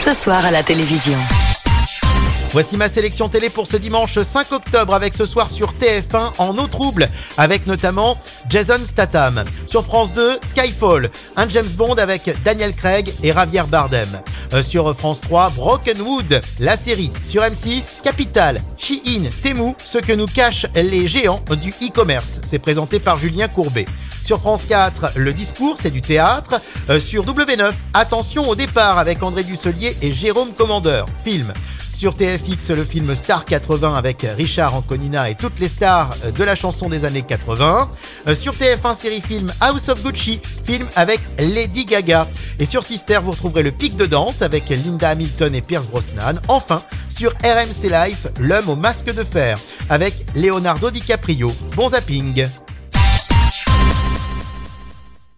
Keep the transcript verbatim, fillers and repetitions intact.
ce soir à la télévision. Voici ma sélection télé pour ce dimanche cinq octobre avec ce soir sur T F un En eau trouble avec notamment Jason Statham. Sur France deux, Skyfall, un James Bond avec Daniel Craig et Javier Bardem. Euh, sur France trois, Brokenwood, la série. Sur M six, Capital, Shein, Temu, ce que nous cachent les géants du e-commerce. C'est présenté par Julien Courbet. Sur France quatre, Le Discours, c'est du théâtre. Euh, sur W neuf, Attention au départ avec André Dusselier et Jérôme Commandeur, film. Sur T F X, le film Star quatre-vingts avec Richard Anconina et toutes les stars de la chanson des années quatre-vingts. Sur T F un, série-film House of Gucci, film avec Lady Gaga. Et sur Sister, vous retrouverez Le Pic de Dante avec Linda Hamilton et Pierce Brosnan. Enfin, sur R M C Life, L'homme au masque de fer avec Leonardo DiCaprio. Bon zapping!